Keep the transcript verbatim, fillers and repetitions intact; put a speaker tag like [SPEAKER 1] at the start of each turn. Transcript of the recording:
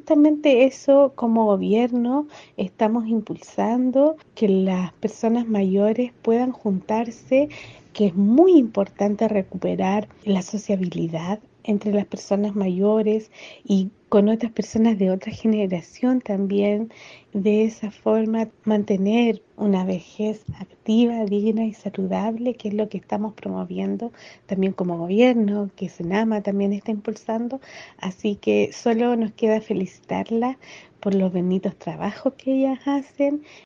[SPEAKER 1] justamente eso como gobierno estamos impulsando, que las personas mayores puedan juntarse, que es muy importante recuperar la sociabilidad entre las personas mayores y con otras personas de otra generación también, de esa forma mantener una vejez activa, digna y saludable, que es lo que estamos promoviendo también como gobierno, que Senama también está impulsando. Así que solo nos queda felicitarla por los bonitos trabajos que ellas hacen